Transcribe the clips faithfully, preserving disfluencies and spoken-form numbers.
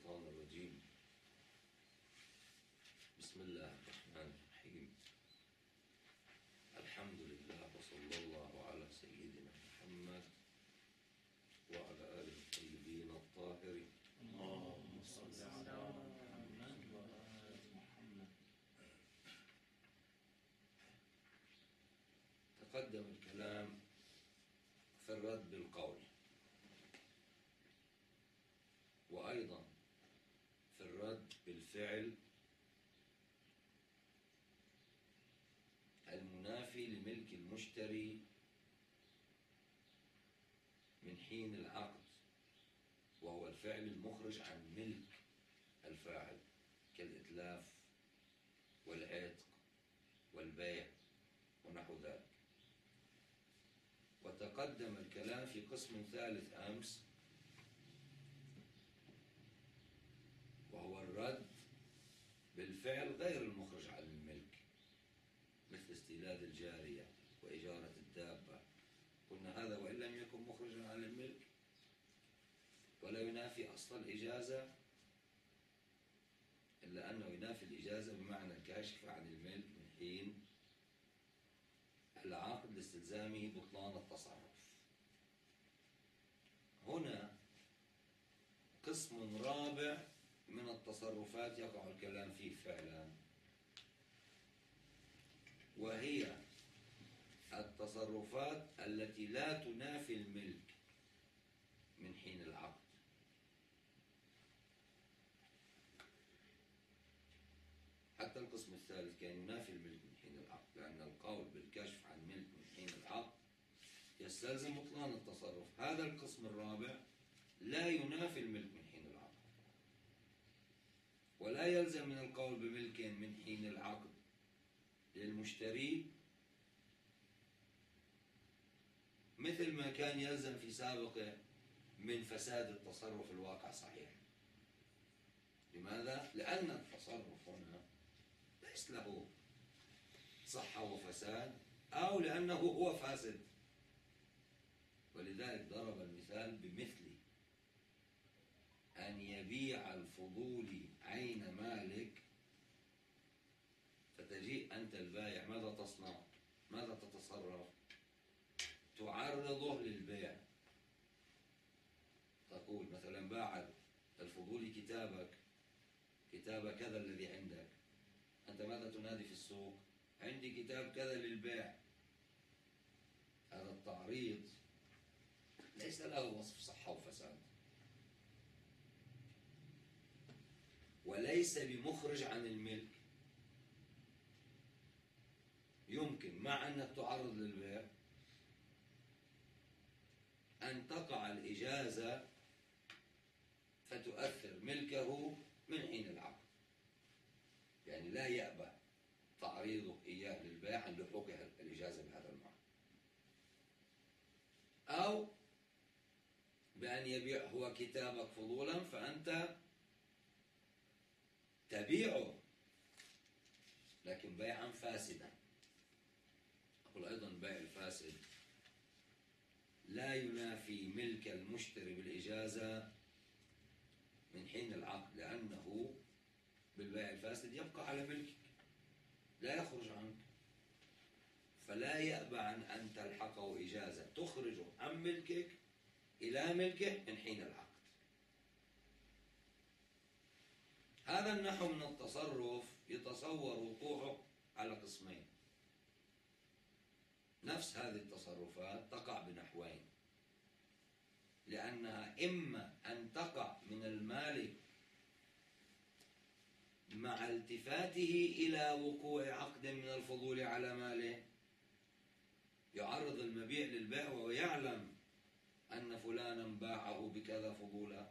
الشيطان الرجيم. بسم الله الرحمن الرحيم. الحمد لله وصلى الله على سيدنا محمد وعلى آله الطيبين الطاهرين. اللهم صل على محمد وآل محمد. تقدم الكلام في الرد بالقول، وأيضا في الرد بالفعل المنافي لملك المشتري من حين العقد، وهو الفعل المخرج عن ملك الفاعل كالإتلاف والعتق والبيع ونحو ذلك. وتقدم الكلام في قسم ثالث أمس، وهو الرد بالفعل غير المخرج عن الملك، مثل استيلاد الجارية وإجارة الدابة. قلنا هذا وإن لم يكن مخرجا عن الملك ولا ينافي أصل الإجازة، إلا أنه ينافي الإجازة بمعنى الكاشف عن الملك من حين العقد لاستلزامه بطلان التصرف. هنا قسم رابع من التصرفات يقع الكلام فيه فعلا، وهي التصرفات التي لا تنافي الملك من حين العقد. حتى القسم الثالث كان ينافي الملك من حين العقد، لأن القول بالكشف عن ملك من حين العقد يستلزم بطلان التصرف. هذا القسم الرابع لا ينافي الملك من حين العقد، ولا يلزم من القول بملك من حين العقد للمشتري مثل ما كان يلزم في سابقه من فساد التصرف الواقع صحيح. لماذا؟ لأن التصرف هنا ليس له صحة وفساد، أو لأنه هو فاسد. ولذلك ضرب المثال بمثل أن يبيع الفضولي عين مالك، فتجيء أنت البائع ماذا تصنع؟ ماذا تتصرف؟ تعرضه للبيع. تقول مثلا باع الفضولي كتابك، كتاب كذا الذي عندك، أنت ماذا تنادي في السوق؟ عندي كتاب كذا للبيع. هذا التعريض ليس له وصف صحة وفساد، وليس بمخرج عن الملك. يمكن مع أنك تعرض للبيع أن تقع الإجازة فتؤثر ملكه من حين العقد، يعني لا يأبى تعريضك إياه للبيع عن لحوقها الإجازة بهذا المعنى، أو بأن يبيع هو كتابك فضولا فأنت تبيعه لكن بيعا فاسدا. أقول أيضا بيع الفاسد لا ينافي ملك المشتري بالإجازة من حين العقد، لأنه بالبيع الفاسد يبقى على ملكك لا يخرج عنك، فلا يأبى عن أن تلحقه إجازة تخرجه عن ملكك إلى ملكه من حين العقد. هذا النحو من التصرف يتصور وقوعه على قسمين. نفس هذه التصرفات تقع بنحوين، لأنها إما أن تقع من المالك مع التفاته إلى وقوع عقد من الفضول على ماله، يعرض المبيع للبيع وهو يعلم أن فلانا باعه بكذا فضولا،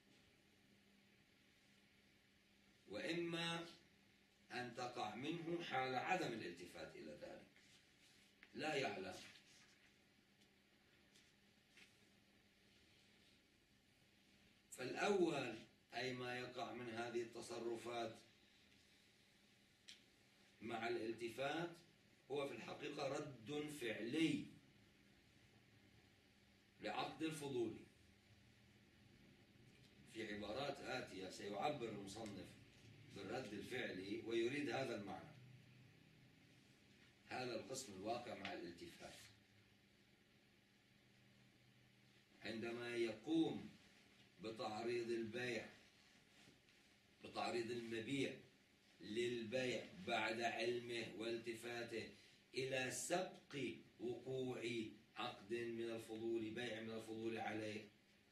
وإما أن تقع منه حال عدم الالتفات إلى ذلك، لا يعلم. فالأول أي ما يقع من هذه التصرفات مع الالتفات هو في الحقيقة رد فعلي لعقد الفضولي. في عبارات آتية سيعبر المصنف بالرد الفعلي ويريد هذا المعنى، هذا القسم الواقع مع الالتفات. عندما يقوم بتعريض البيع بتعريض المبيع للبيع بعد علمه والتفاته إلى سبق وقوع عقد من الفضول، بيع من الفضول عليه،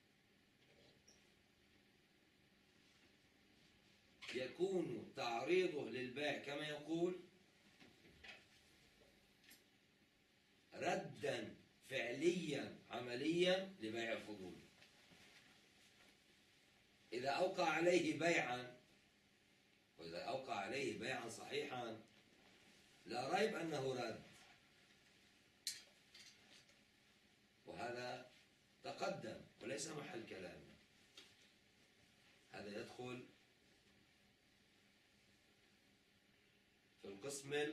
يكون تعريضه للبيع كما يقول ردا فعليا عمليا لبيع الفضول. إذا أوقع عليه بيعا، وإذا أوقع عليه بيعا صحيحا لا ريب أنه رد، وهذا تقدم وليس محل كلامنا. هذا يدخل في القسم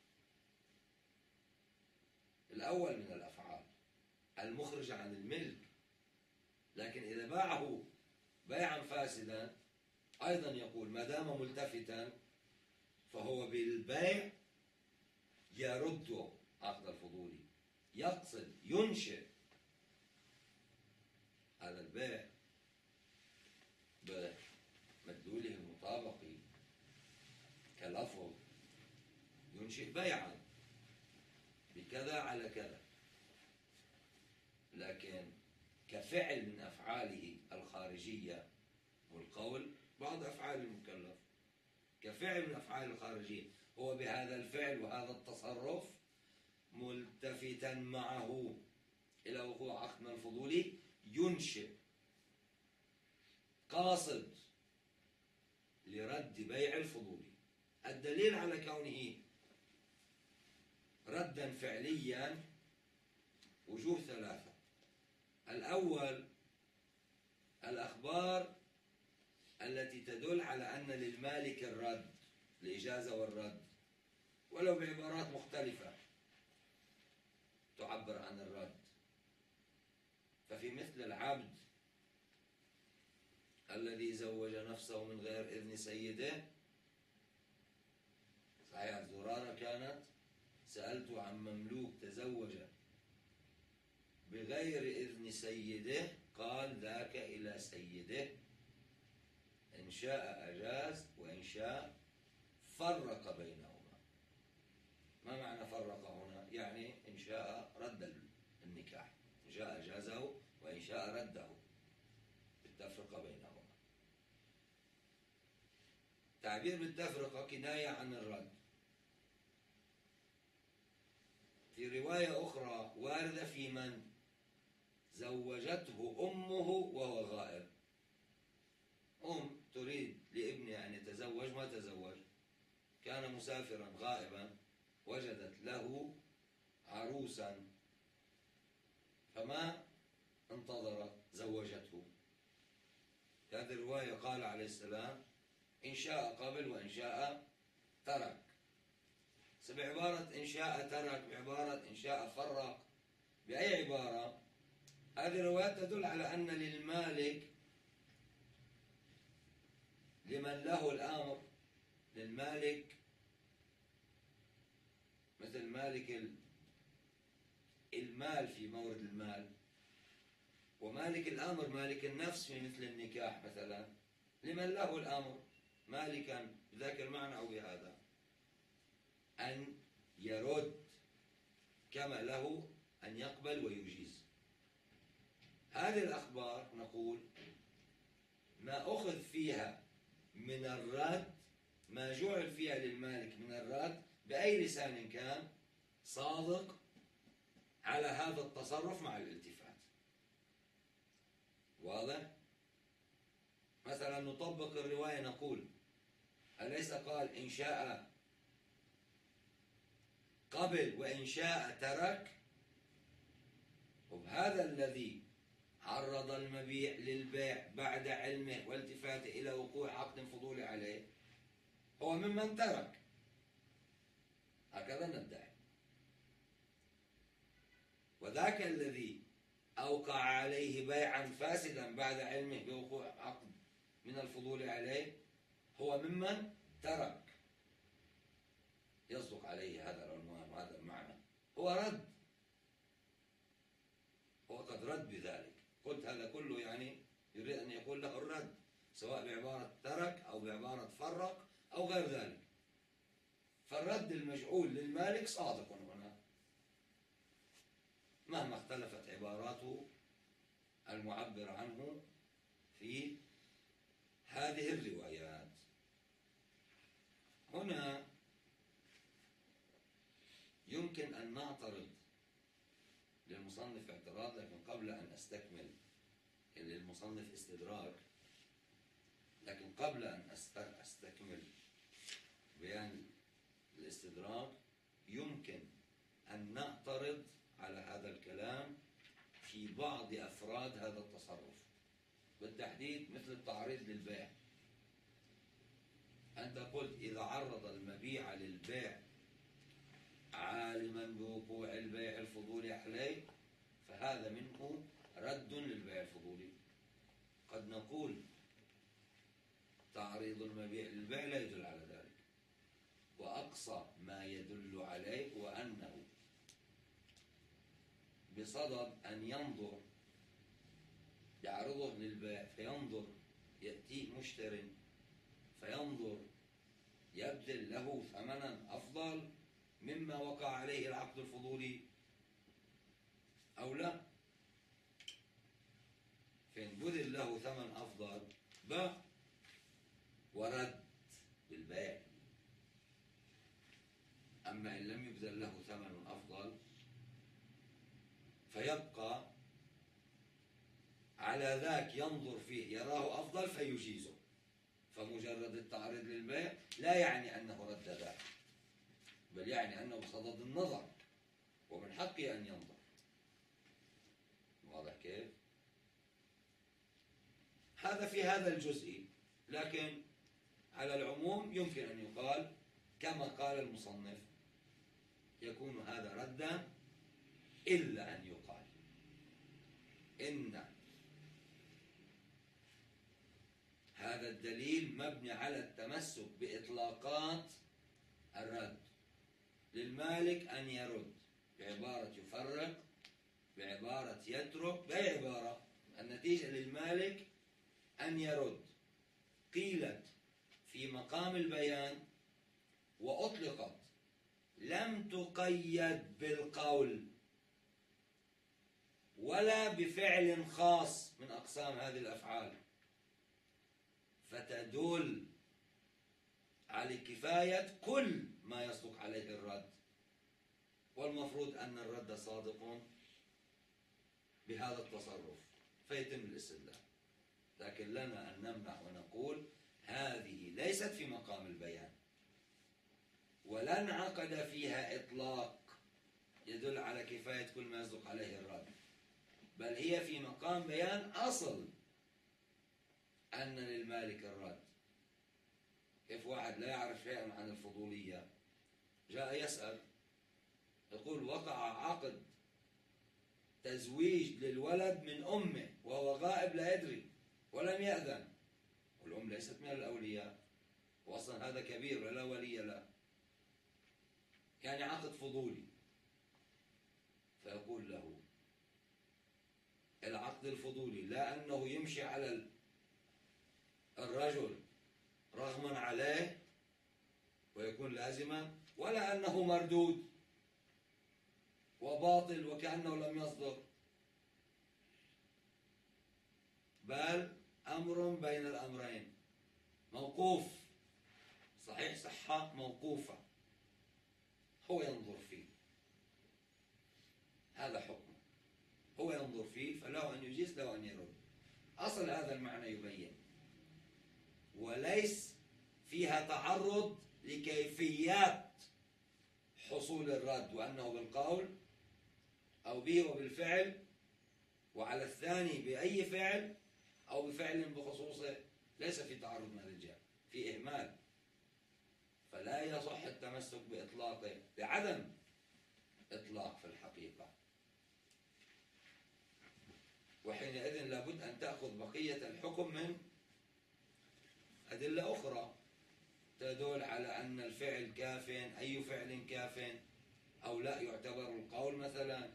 الأول من الأفعال المخرجة عن الملك. لكن إذا باعه بيعا فاسدا أيضا يقول ما دام ملتفتا فهو بالبيع يرد عقد الفضول، يقصد ينشئ هذا البيع بمدلوله المطابقي كلفظ، ينشئ بيعا بكذا على كذا. لكن كفعل من أفعاله الخارجية والقول بعض أفعال المكلف، كفعل من أفعال الخارجية هو بهذا الفعل وهذا التصرف ملتفتا معه إلى وقوع عقد من الفضول ينشئ، قاصد لرد بيع الفضول. الدليل على كونه ردا فعليا وجوه ثلاثة. الأول الأخبار التي تدل على أن للمالك الرد، الإجازة والرد، ولو بعبارات مختلفة تعبر عن الرد. ففي مثل العبد الذي زوج نفسه من غير إذن سيده، صحيح زرارة كانت، سألت عن مملوك تزوج بغير إذن سيده قال ذاك إلى سيده، إن شاء أجاز وإن شاء فرق بينهما. ما معنى فرق هنا؟ يعني إن شاء رد النكاح، إن شاء أجازه وإن شاء رده بالتفرقة بينهما. تعبير بالتفرقة كناية عن الرد. في رواية أخرى واردة في من زوجته أمه وهو غائب، أم تريد لابنها أن يتزوج ما تزوج، كان مسافرا غائبا وجدت له عروسا فما انتظرت زوجته. هذه الرواية قال عليه السلام إن شاء قبل وإن شاء ترك. بعبارة إن شاء ترك، بعبارة إن شاء فرق، بأي عبارة، هذه الروايات تدل على أن للمالك لمن له الأمر، للمالك مثل مالك المال في مورد المال، ومالك الأمر مالك النفس في مثل النكاح مثلا، لمن له الأمر مالكا بذاك المعنى أو بهذا أن يرد كما له أن يقبل ويجيز. هذه الأخبار نقول ما أخذ فيها من الرد، ما جعل فيها للمالك من الرد بأي لسان كان صادق على هذا التصرف مع الالتفات. واضح؟ مثلا نطبق الرواية نقول أليس قال إن شاء قبل وإن شاء ترك؟ وهذا الذي عرض المبيع للبيع بعد علمه والتفاته إلى وقوع عقد فضولي عليه هو ممن ترك، هكذا ندعي. وذاك الذي أوقع عليه بيعا فاسدا بعد علمه بوقوع عقد من الفضول عليه هو ممن ترك، يصدق عليه هذا العنوان وهذا المعنى، هو رد، هو قد رد بذلك. قلت هذا كله يعني يريد أن يقول له الرد، سواء بعبارة ترك أو بعبارة فرق أو غير ذلك. فالرد المجعول للمالك صادق هنا مهما اختلفت عباراته المعبر عنه في هذه الروايات. هنا يمكن أن نعترض للمصنف اعتراض، لكن قبل أن أستكمل للمصنف استدراك، لكن قبل أن أستكمل بيان الاستدراك يمكن أن نعترض على هذا الكلام في بعض أفراد هذا التصرف، بالتحديد مثل التعريض للبيع. أنت قلت إذا عرض المبيع للبيع عالما بوقوع البيع الفضولي عليه فهذا منه رد للبيع الفضولي. قد نقول تعريض المبيع للبيع لا يدل على ذلك، وأقصى ما يدل عليه هو أنه بصدد أن ينظر يعرضه للبيع فينظر، يأتيه مشتر فينظر يبذل له ثمنا أفضل مما وقع عليه العقد الفضولي أو لا. فإن بذل له ثمن أفضل باع ورد بالبيع، أما إن لم يبذل له ثمن أفضل فيبقى على ذاك ينظر فيه يراه أفضل فيجيزه. فمجرد التعريض للبيع لا يعني أنه رد ذاك، بل يعني أنه بصدد النظر ومن حقه أن ينظر. واضح كيف؟ هذا في هذا الجزء، لكن على العموم يمكن أن يقال كما قال المصنف يكون هذا ردا، إلا أن يقال إن هذا الدليل مبني على التمسك بإطلاقات الرد. للمالك أن يرد بعبارة يفرق، بعبارة يترك، بأي عبارة، النتيجة للمالك أن يرد. قيلت في مقام البيان وأطلقت، لم تقيد بالقول ولا بفعل خاص من أقسام هذه الأفعال، فتدل على كفاية كل ما يصدق عليه الرد، والمفروض أن الرد صادق بهذا التصرف فيتم الاستدلال. لكن لنا أن نمنع ونقول هذه ليست في مقام البيان، ولا انعقد فيها إطلاق يدل على كفاية كل ما يصدق عليه الرد، بل هي في مقام بيان أصل أن للمالك الرد. كيف واحد لا يعرف شيئا عن الفضولية جاء يسأل يقول وقع عقد تزويج للولد من أمه وهو غائب لا يدري ولم يأذن، والأم ليست من الأولياء وأصلا هذا كبير ولا ولي له، يعني عقد فضولي. فيقول له العقد الفضولي لا أنه يمشي على الرجل رغما عليه ويكون لازما، ولا أنه مردود وباطل وكأنه لم يصدر، بل أمر بين الأمرين موقوف، صحيح صحة موقوفة، هو ينظر فيه، هذا حكمه، هو ينظر فيه فله أن يجيز له أن يرد. أصل هذا المعنى يبين، وليس فيها تعرض لكيفيات حصول الرد، وأنه بالقول أو به وبالفعل، وعلى الثاني بأي فعل أو بفعل بخصوصه، ليس في تعرض من هذا الجهة، في إهمال، فلا يصح التمسك بإطلاقه بعدم إطلاق في الحقيقة. وحينئذ لابد أن تأخذ بقية الحكم من أدلة أخرى تدل على أن الفعل كاف، أي فعل كاف أو لا يعتبر القول مثلا.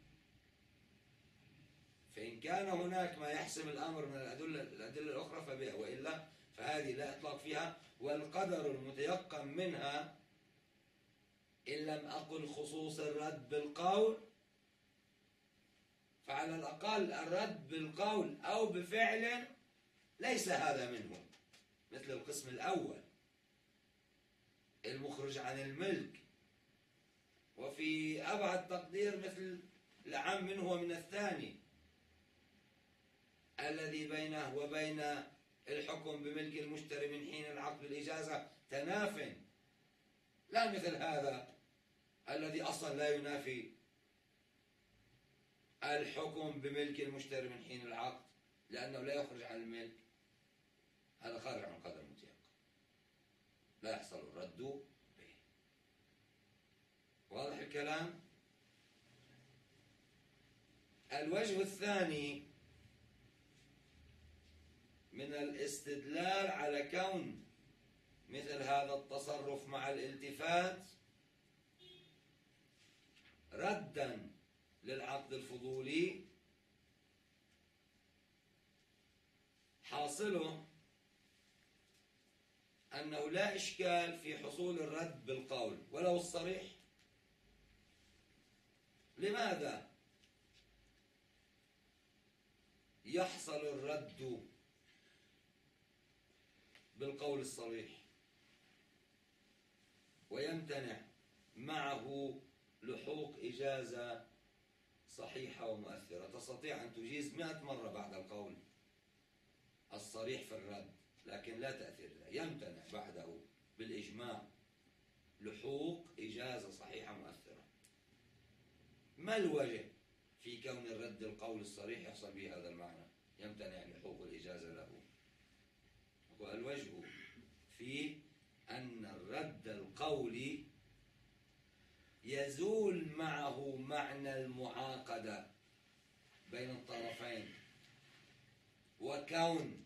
فإن كان هناك ما يحسم الأمر من الأدلة, الأدلة الأخرى فبها، وإلا فهذه لا إطلاق فيها. والقدر المتيقن منها إن لم أقل خصوص الرد بالقول فعلى الأقل الرد بالقول أو بفعل ليس هذا منه، مثل القسم الأول المخرج عن الملك، وفي أبعد تقدير مثل الأعم منه ومن الثاني الذي بينه وبين الحكم بملك المشتري من حين العقد بالإجازة تناف، لا مثل هذا الذي أصلا لا ينافي الحكم بملك المشتري من حين العقد لأنه لا يخرج عن الملك، هذا خارج عن القدر المتيقن لا يحصل الرد به. واضح الكلام؟ الوجه الثاني من الاستدلال على كون مثل هذا التصرف مع الالتفات ردا للعقد الفضولي حاصله أنه لا إشكال في حصول الرد بالقول ولو الصريح. لماذا يحصل الرد بالقول الصريح ويمتنع معه لحوق إجازة صحيحة ومؤثرة؟ تستطيع أن تجيز مئة مرة بعد القول الصريح في الرد لكن لا تأثير له، يمتنع بعده بالإجماع لحوق إجازة صحيحة مؤثرة. ما الوجه في كون الرد القول الصريح يحصل به هذا المعنى يمتنع لحوق الإجازة له؟ والوجه في أن الرد القولي يزول معه معنى المعاقدة بين الطرفين، وكون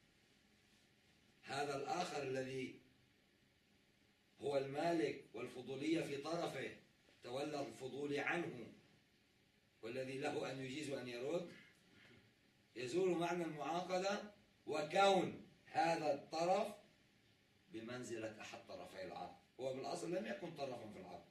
هذا الآخر الذي هو المالك والفضولية في طرفه تولى الفضول عنه والذي له أن يجيز وأن يرد، يزول معنى المعاقدة وكون هذا الطرف بمنزلة أحد طرفي العقد، هو بالأصل لم يكن طرفا في العقد.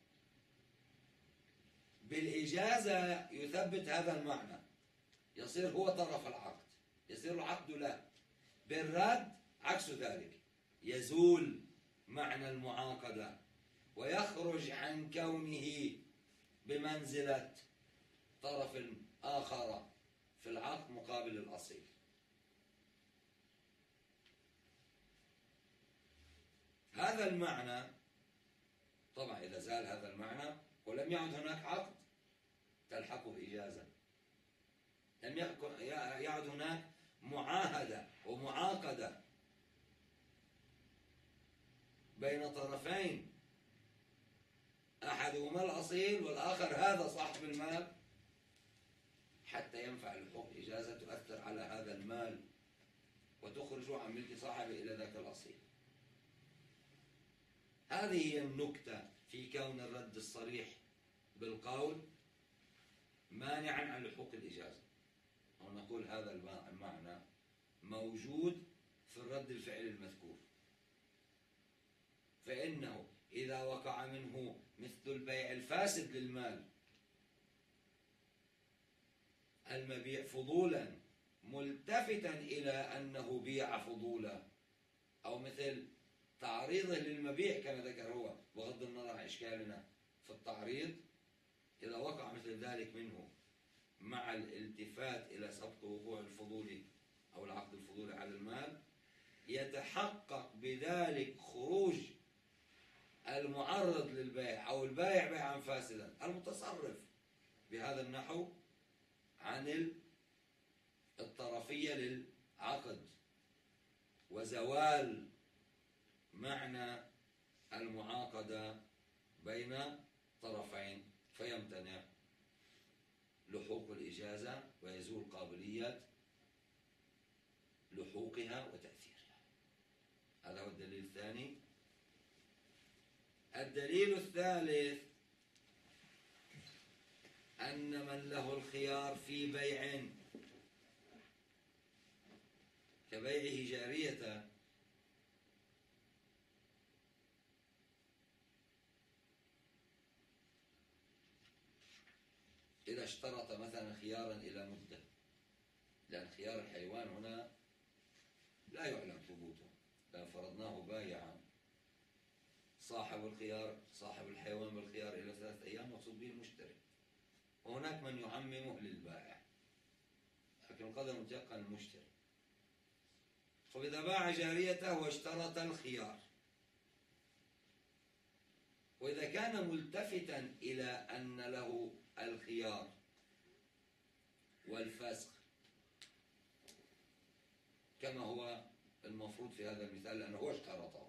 بالإجازة يثبت هذا المعنى، يصير هو طرف العقد، يصير العقد له. بالرد عكس ذلك، يزول معنى المعاقدة ويخرج عن كونه بمنزلة طرف آخر في العقد مقابل الأصيل. هذا المعنى طبعا إذا زال هذا المعنى ولم يعد هناك عقد تلحقه إجازة، لم يعد هناك معاهدة ومعاقدة بين طرفين أحدهما الأصيل والآخر هذا صاحب المال حتى ينفع الحقوق إجازة تؤثر على هذا المال وتخرج عن ملك صاحبه إلى ذاك الأصيل. هذه هي النكتة في كون الرد الصريح بالقول مانعا عن لحوق الإجازة. ونقول هذا المعنى موجود في الرد الفعلي المذكور، فإنه إذا وقع منه مثل البيع الفاسد للمال المبيع فضولا ملتفتا إلى أنه بيع فضولا، أو مثل تعريضه للمبيع كما ذكر هو بغض النظر عن إشكالنا في التعريض، إذا وقع مثل ذلك منه مع الالتفات إلى سبق وقوع الفضول أو العقد الفضولي على المال يتحقق بذلك خروج المعرض للبيع أو البائع بيعا فاسدا المتصرف بهذا النحو عن الطرفية للعقد وزوال معنى المعاقدة بين طرفين، فيمتنع لحوق الإجازة ويزول قابلية لحوقها وتأثيرها. هذا هو الدليل الثاني. الدليل الثالث أن من له الخيار في بيع كبيعه جارية إذا اشترط مثلا خيارا إلى مدة، لأن خيار الحيوان هنا لا يعلم ثبوته، لأن فرضناه بايعا. صاحب الخيار صاحب الحيوان بالخيار إلى ثلاثة أيام مقصود به المشتري، وهناك من يعممه للبائع، لكن القدر متيقن المشتري. فإذا باع جاريته واشترط الخيار، وإذا كان ملتفتا إلى أن له الخيار والفسخ كما هو المفروض في هذا المثال، لأنه هو اشترطه،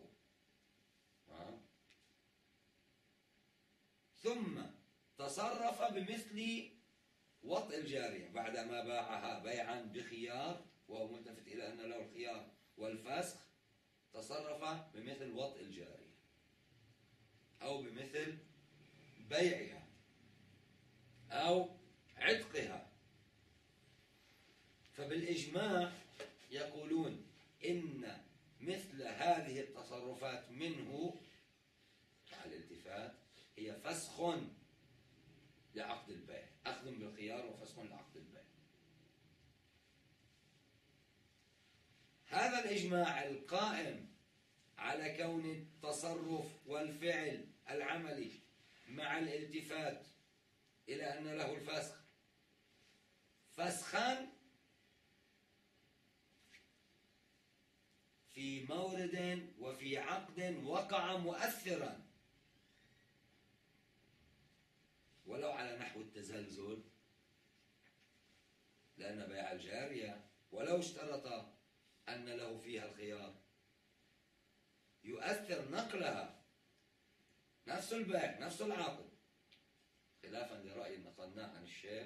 ثم تصرف بمثل وطء الجارية بعدما باعها بيعا بخيار وهو ملتفت إلى أن له الخيار والفسخ، تصرف بمثل وطء الجارية أو بمثل بيعها أو عتقها. فبالإجماع يقولون إن مثل هذه التصرفات منه مع الالتفات هي فسخ لعقد البيع، أخذ بالخيار وفسخ لعقد البيع. هذا الإجماع القائم على كون التصرف والفعل العملي مع الالتفات إلى أن له الفسخ فسخان في مورد وفي عقد وقع مؤثرا، ولو على نحو التزلزل، لأن بيع الجارية ولو اشترط أن له فيها الخيار يؤثر نقلها، نفس البيع نفس العقد، خلافا لرأي نقلناه عن الشيخ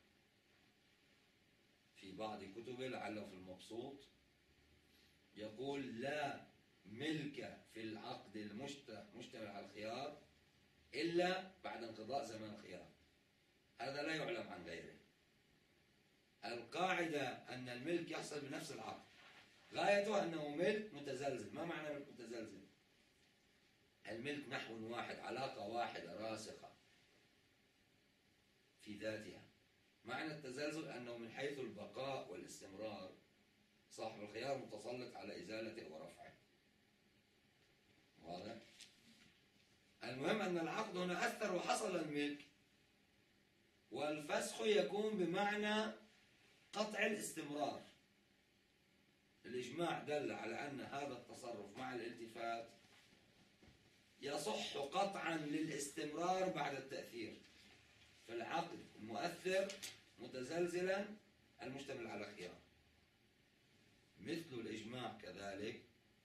في بعض كتبه لعله في المبسوط، يقول لا ملك في العقد المشتمل على الخيار إلا بعد انقضاء زمن الخيار، هذا لا يعلم عن غيره. القاعدة أن الملك يحصل بنفس العقد، غايته أنه ملك متزلزل. ما معنى ملك متزلزل؟ الملك نحو واحد، علاقة واحدة راسخة في ذاتها. معنى التزلزل أنه من حيث البقاء والاستمرار صاحب الخيار متسلط على إزالته ورفعه. واضح؟ المهم أن العقد هنا أثر وحصل الملك، والفسخ يكون بمعنى قطع الاستمرار. الإجماع دل على أن هذا التصرف مع الالتفات يصح قطعا للاستمرار بعد التأثير، فالعقد المؤثر متزلزلا المشتمل على خيار. مثل الإجماع كذلك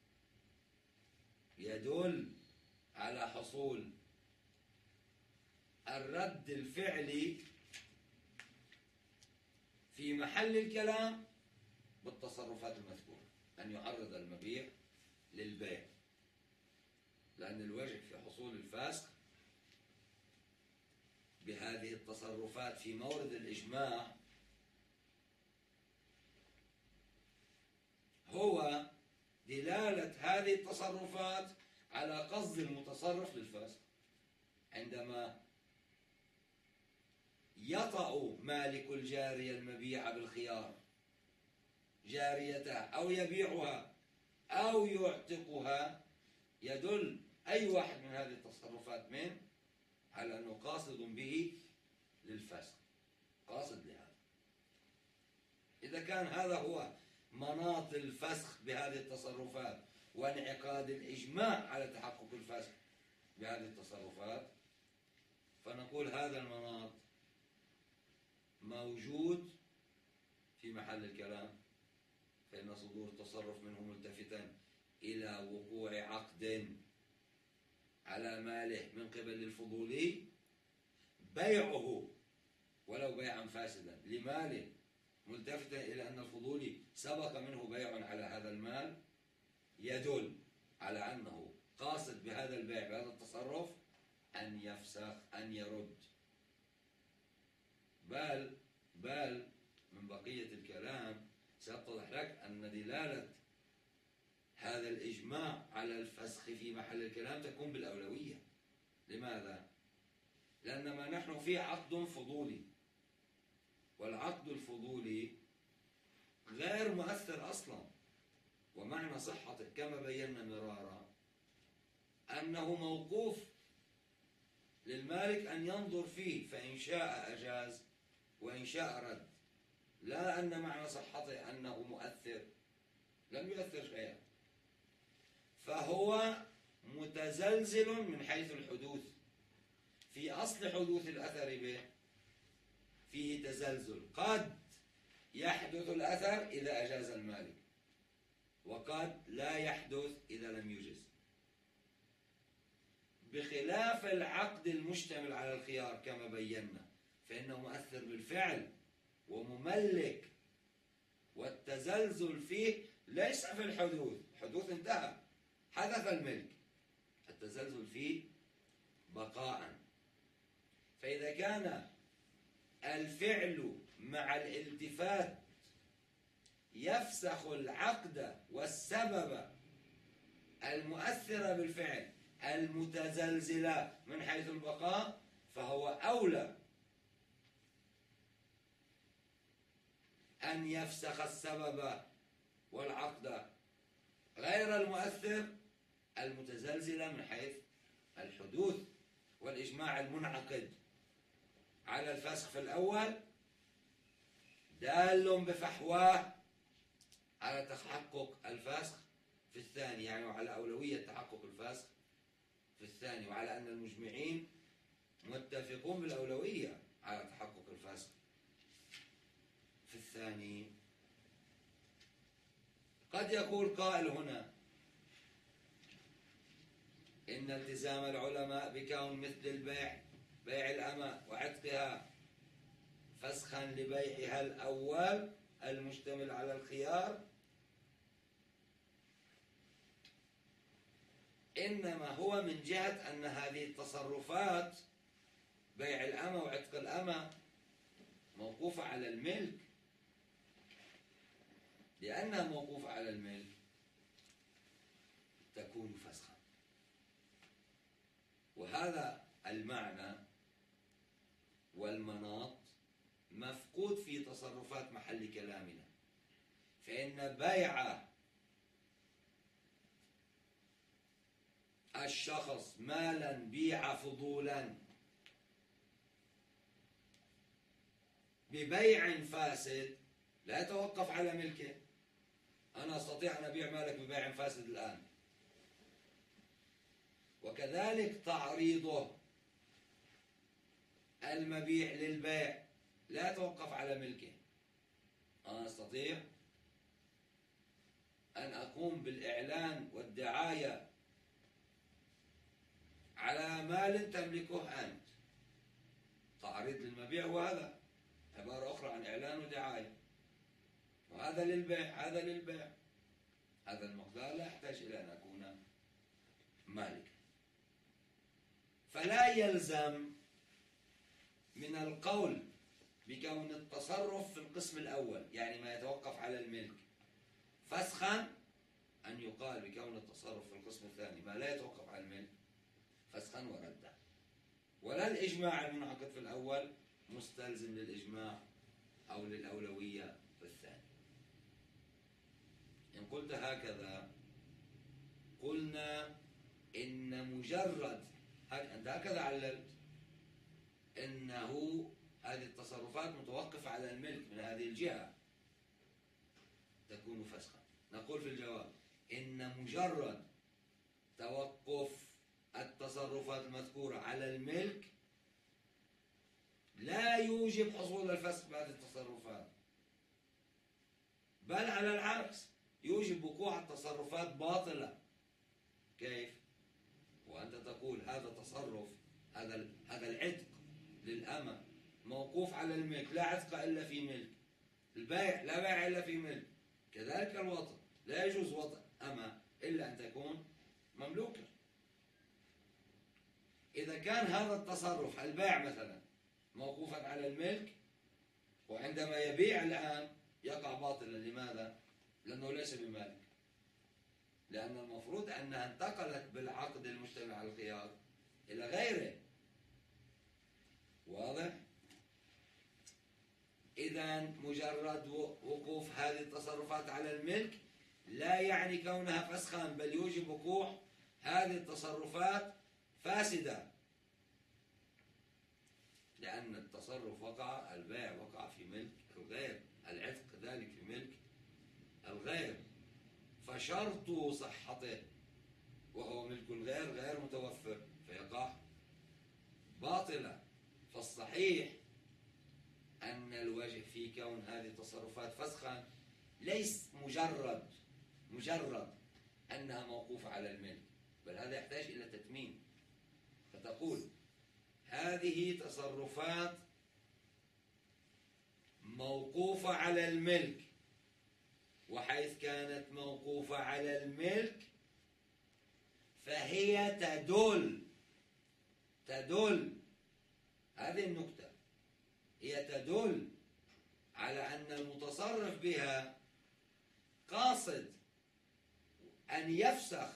يدل على حصول الرد الفعلي في محل الكلام بالتصرفات المذكورة، أن يعرض المبيع للبيع، لأن الوجه في حصول الفسخ بهذه التصرفات في مورد الإجماع هو دلالة هذه التصرفات على قصد المتصرف للفسخ، عندما يطأ مالك الجارية المبيعة بالخيار جاريته أو يبيعها أو يعتقها، يدل أي واحد من هذه التصرفات منه على أنه قاصد به للفسخ، قاصد لهذا. إذا كان هذا هو مناط الفسخ بهذه التصرفات وانعقاد الإجماع على تحقق الفسخ بهذه التصرفات، فنقول هذا المناط موجود في محل الكلام، فإن صدور التصرف منه ملتفتا إلى وقوع عقد على ماله من قبل الفضولي، بيعه ولو بيعا فاسدا لماله ملتفتا إلى أن الفضولي سبق منه بيع على هذا المال، يدل على أنه قاصد بهذا البيع بهذا التصرف أن يفسخ أن يرد. بل بل من بقية الكلام سيتضح لك أن دلالة هذا الإجماع على الفسخ في محل الكلام تكون بالأولوية. لماذا؟ لأن ما نحن فيه عقد فضولي، والعقد الفضولي غير مؤثر أصلا، ومعنى صحته كما بينا مرارا أنه موقوف للمالك أن ينظر فيه، فإن شاء أجاز وإن شاء رد، لا أن معنى صحته أنه مؤثر، لم يؤثر شيئا، فهو متزلزل من حيث الحدوث. في أصل حدوث الأثر به فيه تزلزل، قد يحدث الأثر إذا أجاز المالك، وقد لا يحدث إذا لم يجز، بخلاف العقد المشتمل على الخيار كما بينا، فإنه مؤثر بالفعل ومملك، والتزلزل فيه ليس في الحدوث، الحدوث انتهى، حدث الملك، التزلزل فيه بقاء. فإذا كان الفعل مع الالتفات يفسخ العقد والسبب المؤثر بالفعل المتزلزلة من حيث البقاء، فهو أولى أن يفسخ السبب والعقد غير المؤثر المتزلزلة من حيث الحدوث. والإجماع المنعقد على الفسخ في الأول دال بفحواه على تحقق الفسخ في الثاني، يعني وعلى أولوية تحقق الفسخ في الثاني، وعلى أن المجمعين متفقون بالأولوية على تحقق الفسخ في الثاني. قد يقول قائل هنا إن التزام العلماء بكون مثل البيع بيع الأمة وعتقها فسخا لبيعها الأول المشتمل على الخيار إنما هو من جهة أن هذه التصرفات بيع الأمة وعتق الأمة موقوفة على الملك. لأنها موقوفة على الملك تكون فسخا، وهذا المعنى والمناط مفقود في تصرفات محل كلامنا. فإن بيع الشخص مالا بيع فضولا ببيع فاسد لا يتوقف على ملكه. أنا أستطيع أن أبيع مالك ببيع فاسد الآن، وكذلك تعريضه المبيع للبيع لا يتوقف على ملكه. أنا أستطيع أن أقوم بالإعلان والدعاية على مال تملكه أنت، تعريض للمبيع، وهذا عبارة أخرى عن إعلان ودعاية، وهذا للبيع هذا للبيع. هذا المقدار لا يحتاج إلى أن أكون مالكا. فلا يلزم من القول بكون التصرف في القسم الأول، يعني ما يتوقف على الملك، فسخا، أن يقال بكون التصرف في القسم الثاني ما لا يتوقف على الملك فسخا وردا. ولا الإجماع المنعقد في الأول مستلزم للإجماع أو للأولوية في الثاني. إن قلت هكذا قلنا إن مجرد أنت هكذا عللت إنه هذه التصرفات متوقفة على الملك من هذه الجهة تكون فسخا. نقول في الجواب إن مجرد توقف التصرفات المذكورة على الملك لا يوجب حصول الفسخ بهذه التصرفات، بل على العكس يوجب وقوع التصرفات باطلة. كيف؟ وأنت تقول هذا تصرف، هذا هذا العتق للأمة موقوف على الملك، لا عتق إلا في ملك، البيع لا بيع إلا في ملك، كذلك الوطء لا يجوز وطء أمة إلا أن تكون مملوكة. إذا كان هذا التصرف البيع مثلا موقوفا على الملك، وعندما يبيع الآن يقع باطلا. لماذا؟ لأنه ليس بمالك، لأن المفروض أنها انتقلت بالعقد المشتمل على الخيار إلى غيره. واضح؟ إذا مجرد وقوف هذه التصرفات على الملك لا يعني كونها فسخا، بل يوجب وقوع هذه التصرفات فاسدة، لأن التصرف وقع، البيع وقع في ملك الغير، العتق كذلك في ملك الغير، فشرط صحته وهو ملك الغير غير متوفر فيقع باطلا. فالصحيح أن الوجه في كون هذه التصرفات فسخا ليس مجرد مجرد أنها موقوفة على الملك، بل هذا يحتاج إلى تتميم. فتقول هذه تصرفات موقوفة على الملك، وحيث كانت موقوفة على الملك فهي تدل تدل هذه النكتة، هي تدل على أن المتصرف بها قاصد أن يفسخ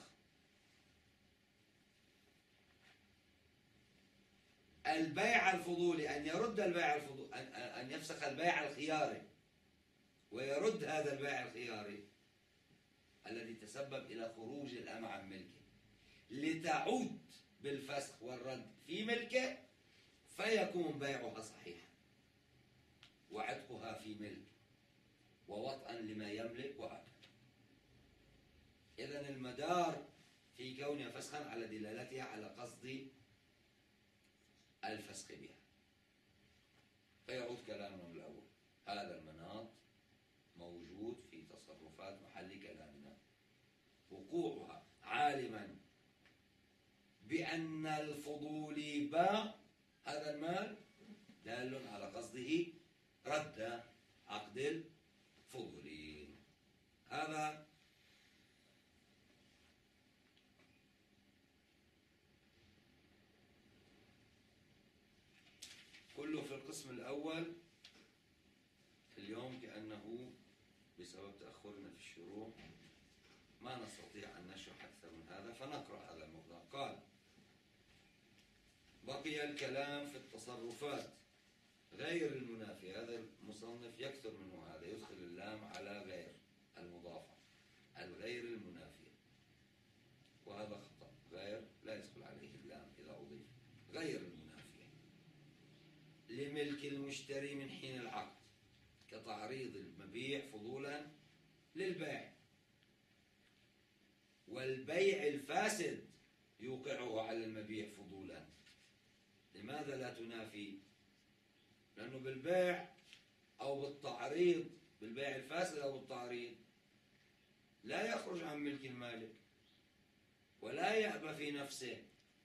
البيع الفضولي، أن يرد البيع الفضولي، أن يفسخ البيع الخياري ويرد هذا البيع الخياري الذي تسبب إلى خروج الأمة عن ملكه، لتعود بالفسخ والرد في ملكه، فيكون بيعها صحيحا وعتقها في ملك ووطئا لما يملك وهكذا. إذن المدار في كونها فسخا على دلالتها على قصد الفسخ بها. فيعود كلامنا الأول، هذا المناط موجود في تصرفات محل كلامنا، وقوعها عالما بأن الفضولي باع هذا المال دال على قصده رد عقد الفضولي. هذا كله في القسم الأول. اليوم كأنه بسبب تأخرنا في الشروح ما نستطيع أن نشرح أكثر من هذا، فنقرأ هذا الموضوع. قال: بقي الكلام في التصرفات غير المنافية. هذا المصنف يكثر منه هذا، يدخل اللام على غير المضافة، الغير المنافية، وهذا خطأ. غير لا يدخل عليه اللام إذا أضيف. غير المنافية لملك المشتري من حين العقد، كتعريض المبيع فضولا للبيع، والبيع الفاسد يوقعه على المبيع فضولا. لماذا لا تنافي؟ لأنه بالبيع أو بالتعريض، بالبيع الفاسد أو بالتعريض، لا يخرج عن ملك المالك ولا يأبى في نفسه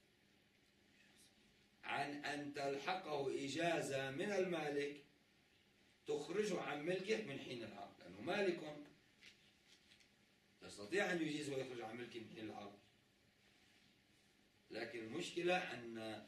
عن أن تلحقه إجازة من المالك تخرجه عن ملكه من حين العقد، لأنه مالك يستطيع أن يجيز ويخرج عن ملكه من حين العقد. لكن المشكلة أن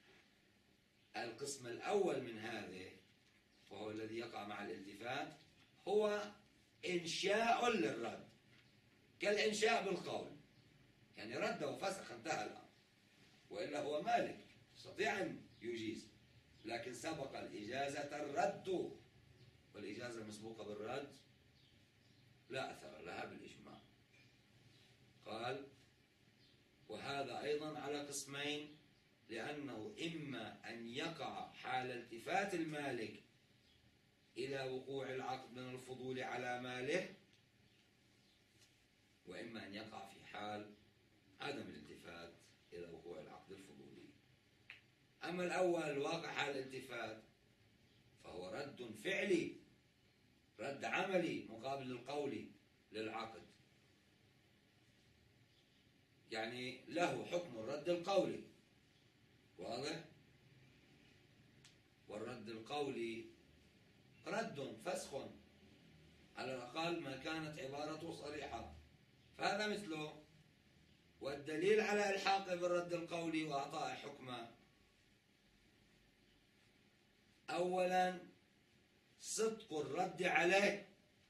القسم الأول من هذه، وهو الذي يقع مع الالتفات، هو إنشاء للرد، كالإنشاء بالقول، يعني رد وفسخ انتهى الأمر، وإلا هو مالك يستطيع أن يجيز، لكن سبق الإجازة الرد، والإجازة المسبوقة بالرد لا أثر لها بالإجماع. قال: وهذا أيضا على قسمين، لأنه إما أن يقع حال التفات المالك إلى وقوع العقد من الفضول على ماله، وإما أن يقع في حال عدم الالتفات إلى وقوع العقد الفضولي. أما الأول واقع حال الالتفات فهو رد فعلي، رد عملي مقابل القولي للعقد، يعني له حكم الرد القولي. واضح؟ والرد القولي رد فسخ على الأقل ما كانت عبارته صريحة، فهذا مثله والدليل على إلحاقه بالرد القولي وإعطاء حكمه: أولا صدق الرد عليه،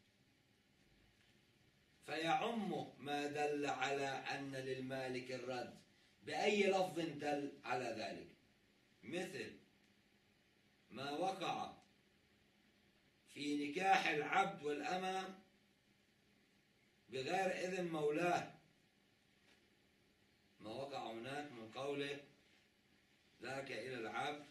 فيعم ما دل على أن للمالك الرد بأي لفظ دل على ذلك، مثل ما وقع في نكاح العبد والأمة بغير إذن مولاه، ما وقع هناك من قوله: ذاك إلى العبد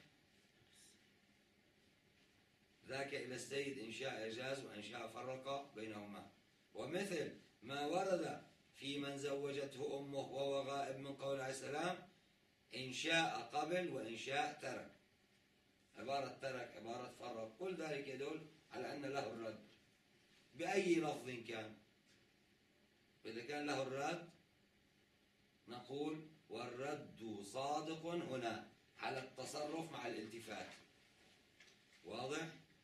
ذاك إلى السيد إن شاء يجاز وإن شاء فرق بينهما. ومثل ما ورد في من زوجته أمه وهو غائب من قول عليه السلام: إن شاء قبل وإن شاء ترك. عبارة ترك، عبارة فرق، كل ذلك يدل على أن له الرد بأي لفظ كان. إذا كان له الرد نقول: والرد صادق هنا على التصرف مع الالتفات. واضح؟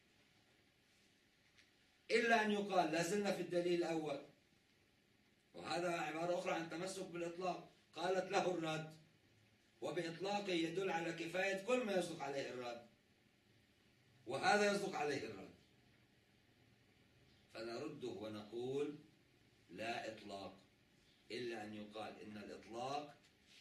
إلا أن يقال لازلنا في الدليل الأول، وهذا عبارة أخرى عن تمسك بالإطلاق. قالت له الرد، وبإطلاقه يدل على كفاية كل ما يصدق عليه الرد، وهذا يصدق عليه الرد، فنرده ونقول: لا إطلاق. إلا أن يقال إن الإطلاق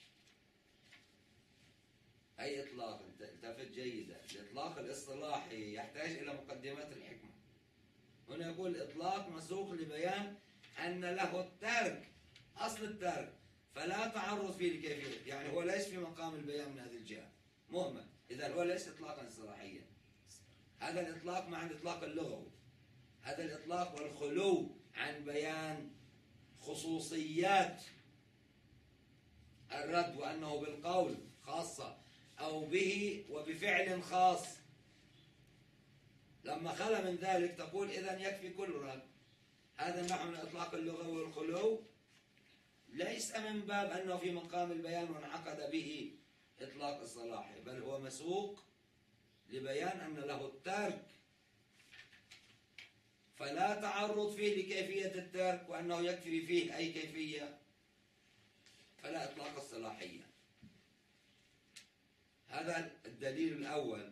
أي إطلاق، التفت جيدا، الإطلاق الاصطلاحي يحتاج إلى مقدمات الحكمة. هنا يقول الإطلاق مسوق لبيان أن له الترك، أصل الترك، فلا تعرض فيه لكيفية، يعني هو ليس في مقام البيان من هذه الجهة، مهمل، إذا هو ليس إطلاقا اصطلاحيا. هذا الإطلاق مع الإطلاق اللغوي، هذا الإطلاق والخلو عن بيان خصوصيات الرد، وأنه بالقول خاصة أو به وبفعل خاص. لما خلا من ذلك تقول إذن يكفي كل رد. هذا النوع من الإطلاق اللغوي والخلو ليس من باب أنه في مقام البيان وانعقد به إطلاق اصطلاحي، بل هو مسوق لبيان أن له الترك، فلا تعرض فيه لكيفية الترك، وأنه يكفي فيه أي كيفية، فلا إطلاق الصلاحية. هذا الدليل الأول.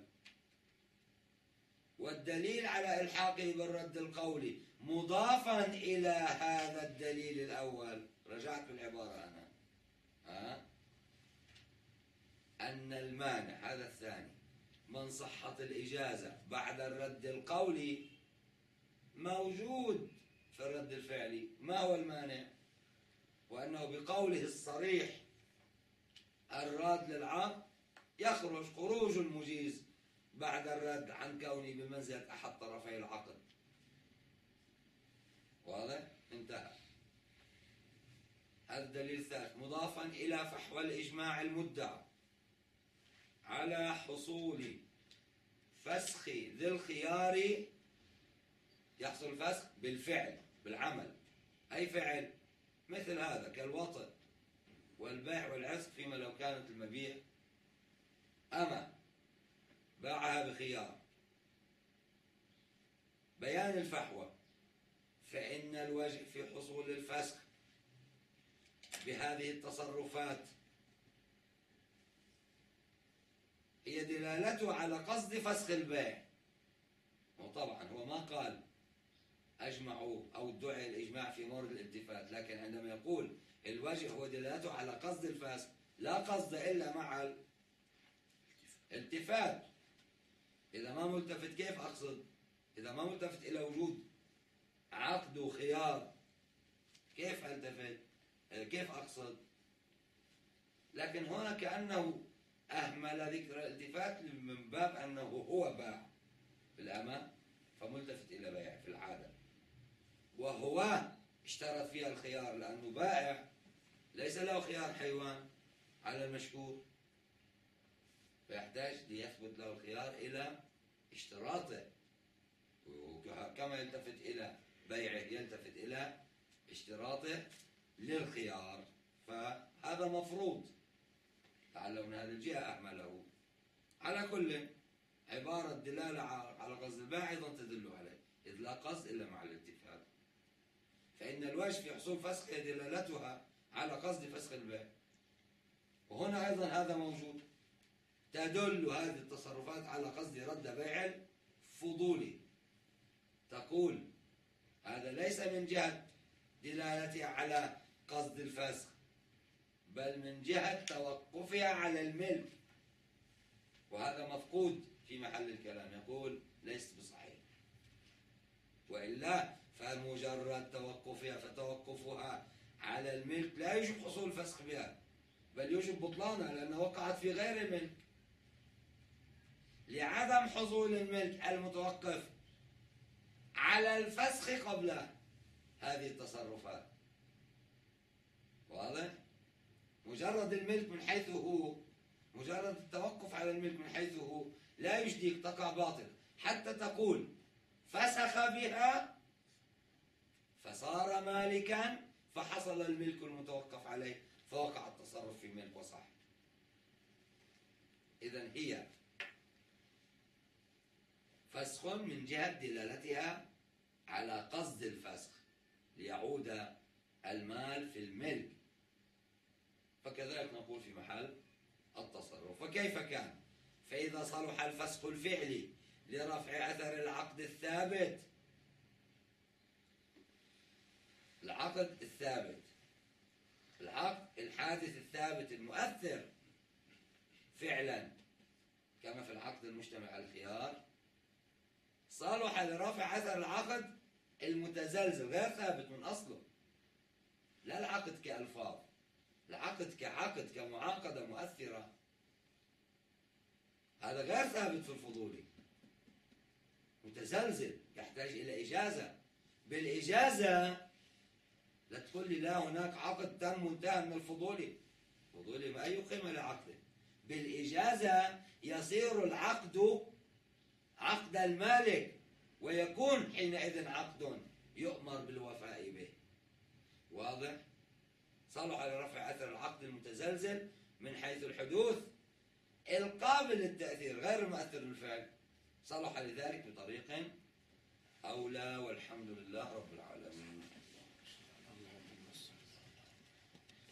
والدليل على إلحاقه بالرد القولي مضافا إلى هذا الدليل الأول، رجعت في العبارة أنا ها؟ أن المانع هذا الثاني من صحة الإجازة بعد الرد القولي موجود في الرد الفعلي. ما هو المانع؟ وأنه بقوله الصريح الراد للعقد يخرج خروج المجيز بعد الرد عن كونه بمنزلة أحد طرفي العقد. واضح؟ انتهى. هذا الدليل الثالث مضافا إلى فحوى الإجماع المدعى على حصول فسخ ذي الخيار. يحصل الفسخ بالفعل، بالعمل. أي فعل؟ مثل هذا كالوطء والبيع والعسق، فيما لو كانت المبيع أما باعها بخيار. بيان الفحوى، فإن الوجه في حصول الفسخ بهذه التصرفات هي دلالته على قصد فسخ البيع. وطبعا هو ما قال أجمعوا أو ادعي الإجماع في مورد الالتفات، لكن عندما يقول الوجه هو دلالته على قصد الفسخ، لا قصد إلا مع الالتفات. إذا ما ملتفت كيف أقصد؟ إذا ما ملتفت إلى وجود عقد وخيار كيف ألتفت؟ كيف أقصد؟ لكن هنا كأنه أهمل ذكر الالتفات من باب أنه هو باع في الأمة فملتفت إلى بيع في العادة، وهو اشترط فيها الخيار لأنه بائع ليس له خيار حيوان على المشهور، فيحتاج ليثبت له الخيار إلى اشتراطه، كما يلتفت إلى بيعه يلتفت إلى اشتراطه للخيار. فهذا مفروض، لعله من هذه الجهة أهمله. على كل عبارة دلالة على قصد البائع أيضا تدل عليه، إذ لا قصد إلا مع الاتفاق. فإن الوجه في حصول فسخ دلالتها على قصد فسخ البيع. وهنا أيضا هذا موجود، تدل هذه التصرفات على قصد رد بيع الفضولي. تقول هذا ليس من جهة دلالتها على قصد الفسخ، بل من جهة توقفها على الملك، وهذا مفقود في محل الكلام. يقول ليس بصحيح، وإلا فمجرد توقفها فتوقفها على الملك لا يجب حصول فسخ بها، بل يجب بطلانها لأنها وقعت في غير الملك لعدم حصول الملك المتوقف على الفسخ قبل هذه التصرفات. واضح؟ مجرد الملك من حيث هو، مجرد التوقف على الملك من حيث هو لا يجديك تقع باطل حتى تقول فسخ بها فصار مالكا فحصل الملك المتوقف عليه فوقع التصرف في ملك وصح. إذن هي فسخ من جهة دلالتها على قصد الفسخ ليعود المال في الملك، فكذلك نقول في محل التصرف. وكيف كان؟ فإذا صلح الفسخ الفعلي لرفع أثر العقد الثابت، العقد الثابت، العقد الحادث الثابت المؤثر فعلا كما في العقد المجتمع على الخيار، صلح لرفع أثر العقد المتزلزل غير ثابت من أصله، لا العقد كألفاظ، العقد كعقد كمعاقدة مؤثرة، هذا غير ثابت في الفضولي، متزلزل يحتاج إلى إجازة. بالإجازة لا تقول لي لا هناك عقد تم منتهى من الفضولي، الفضولي ما أي قيمة لعقده. بالإجازة يصير العقد عقد المالك ويكون حينئذ عقد يؤمر بالوفاء به. واضح؟ صلح لرفع أثر العقد المتزلزل من حيث الحدوث القابل للتأثير غير المؤثر بالفعل، صلح لذلك بطريق أولى، والحمد لله رب العالمين.